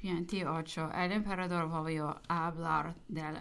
28, el emperador volvió a hablar del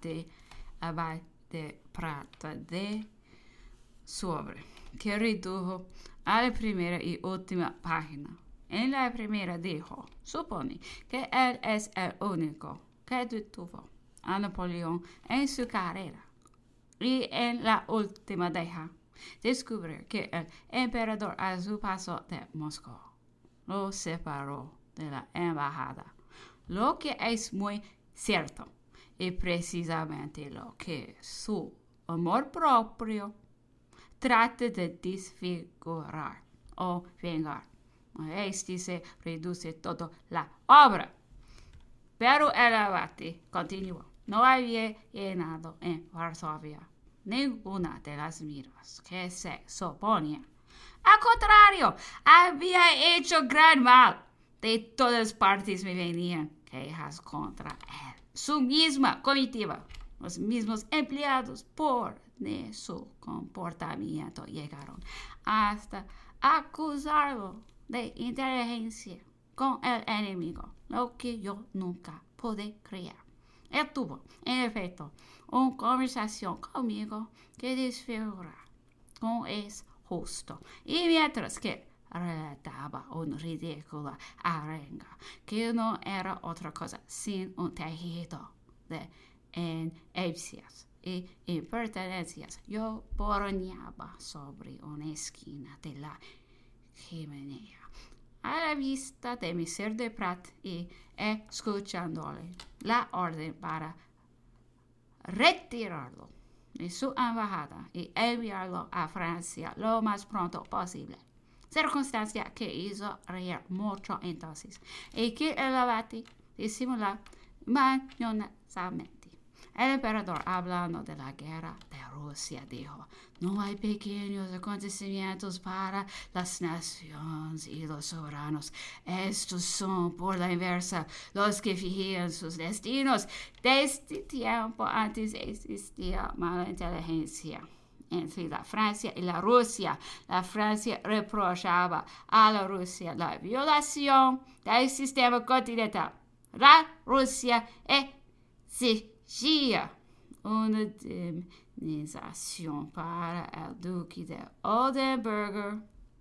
abad de Prata de sobre, que redujo a la primera y última página. En la primera dijo, supone que él es el único que detuvo a Napoleón en su carrera. Y en la última deja descubrir que el emperador a su paso de Moscú lo separó de la embajada, lo que es muy cierto y precisamente lo que su amor propio trata de desfigurar o vengar. Este se reduce toda la obra. Pero el abate continuó. No había llenado en Varsovia ninguna de las miras que se suponía. Al contrario, había hecho gran mal. De todas partes me venían quejas contra él. Su misma comitiva, los mismos empleados por de su comportamiento llegaron hasta acusarlo de inteligencia con el enemigo, lo que yo nunca pude creer. Él tuvo, en efecto, una conversación conmigo que desfigura como es justo, y mientras que relataba una ridícula arenga que no era otra cosa sin un tejido de envidias y impertenencias, yo borroneaba sobre una esquina de la chimenea a la vista de Monsieur de Prat y escuchándole la orden para retirarlo de su embajada y enviarlo a Francia lo más pronto posible. Circunstancia que hizo reír mucho entonces, y que el abate disimuló mañosamente. El emperador, hablando de la guerra de Rusia, dijo, no hay pequeños acontecimientos para las naciones y los soberanos. Estos son, por la inversa, los que fijan sus destinos. Desde tiempo antes existía mala inteligencia entre la Francia y la Rusia. La Francia reprochaba a la Rusia la violación del sistema continental. La Rusia exigía una indemnización para el duque de Oldenburg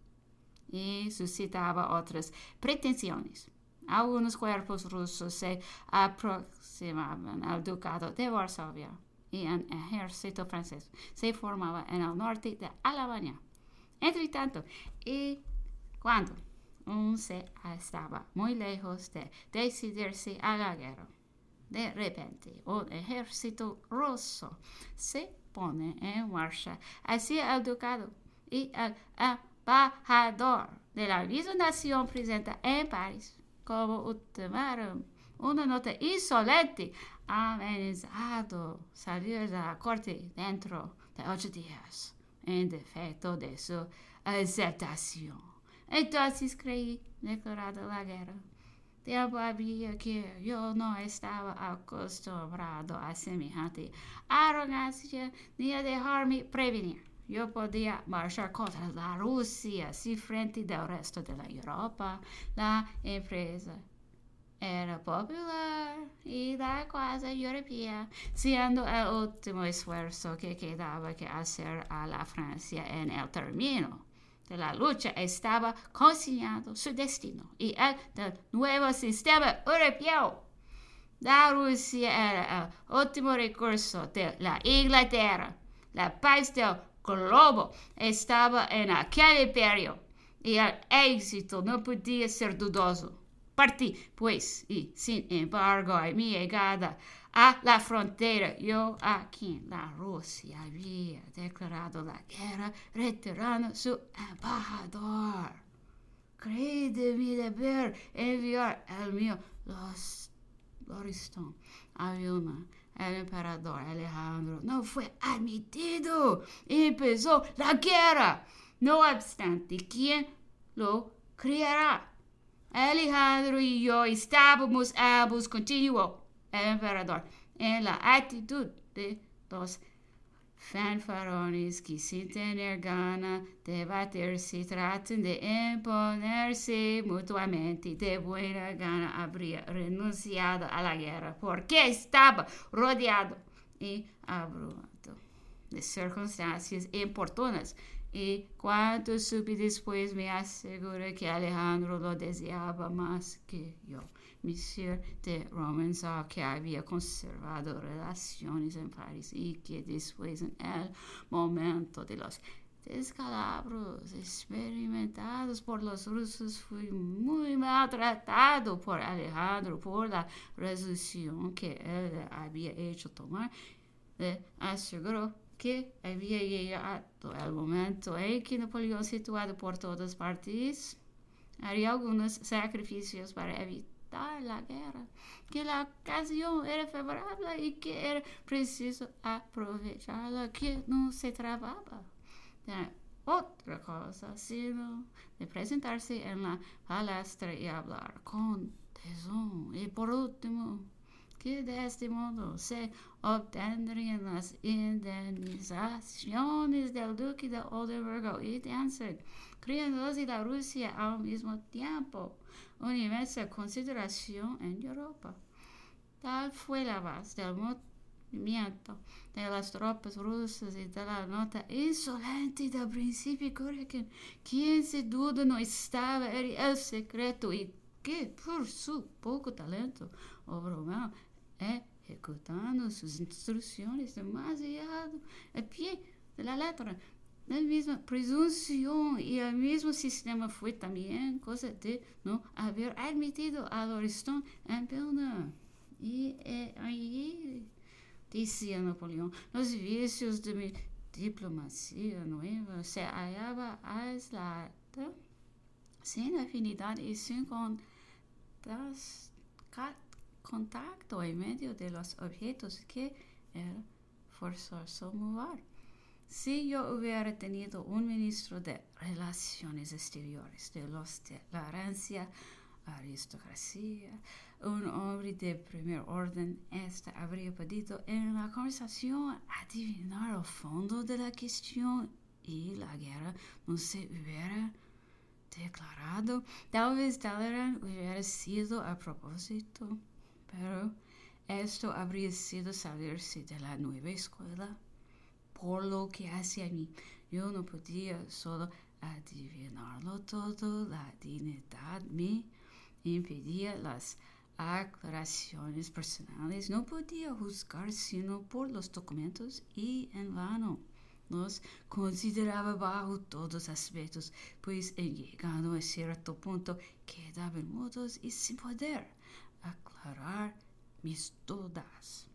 y suscitaba otras pretensiones. Algunos cuerpos rusos se aproximaban al ducado de Varsovia y un ejército francés se formaba en el norte de Alemania. Entre tanto, y cuando aún se estaba muy lejos de decidirse a la guerra, de repente un ejército ruso se pone en marcha hacia el ducado y el embajador de la misma nación presenta en París como ultimátum una nota insolente amenazado salir de la corte dentro de 8 días en defecto de su aceptación. Entonces creí declarada la guerra. Tiempo había que yo no estaba acostumbrado a semejante arrogancia ni a dejarme prevenir. Yo podía marchar contra la Rusia si frente del resto de la Europa la empresa era popular y la causa europea, siendo el último esfuerzo que quedaba que hacer a la Francia en el término de la lucha estaba consignado su destino y el del nuevo sistema europeo. La Rusia era el último recurso de la Inglaterra. La paz del globo estaba en aquel imperio y el éxito no podía ser dudoso. Partí, pues, y sin embargo, a mi llegada a la frontera, yo a quien la Rusia había declarado la guerra, retirando su embajador. Creí de mi deber enviar el mío Loriston a Vilna. El emperador Alejandro no fue admitido y empezó la guerra. No obstante, ¿quién lo creerá? Alejandro y yo estábamos ambos, continuó el emperador, en la actitud de los fanfarrones que sin tener gana de baterse tratan de imponerse mutuamente. De buena gana habría renunciado a la guerra porque estaba rodeado y abrumado de circunstancias importunas. Y cuando supe después me aseguré que Alejandro lo deseaba más que yo. Monsieur de Romanzow, que había conservado relaciones en París y que después en el momento de los descalabros experimentados por los rusos fui muy maltratado por Alejandro por la resolución que él había hecho tomar. Le aseguró que había llegado el momento en que Napoleón, situado por todas partes, haría algunos sacrificios para evitar la guerra, que la ocasión era favorable y que era preciso aprovecharla, que no se trataba de otra cosa sino de presentarse en la palestra y hablar con tesón. Y por último, que de este modo se obtendrían las indemnizaciones del duque de Oldenburgo y Danzig, creándose la Rusia al mismo tiempo una inmensa consideración en Europa. Tal fue la base del movimiento de las tropas rusas y de la nota insolente del príncipe Kurakin, quien sin duda no estaba en el secreto y que por su poco talento obró mal, ejecutando sus instrucciones demasiado al pie de la letra. La misma presunción y el mismo sistema fue también cosa de no haber admitido a Loriston en Vilna. Y ahí, decía Napoleón, los vicios de mi diplomacia nueva se hallaba aislada, sin afinidad y sin contacto en medio de los objetos que era forzoso mover. Si yo hubiera tenido un ministro de Relaciones Exteriores de los de la rancia aristocracia, un hombre de primer orden, habría podido en la conversación adivinar el fondo de la cuestión y la guerra no se hubiera declarado. Tal vez Talleyrand hubiera sido a propósito, pero esto habría sido salirse de la nueva escuela. Por lo que hacia mí, yo no podía solo adivinarlo todo, la dignidad me impedía las aclaraciones personales, no podía juzgar sino por los documentos y en vano los consideraba bajo todos aspectos, pues en llegado a cierto punto quedaban mudos y sin poder aclarar mis dudas.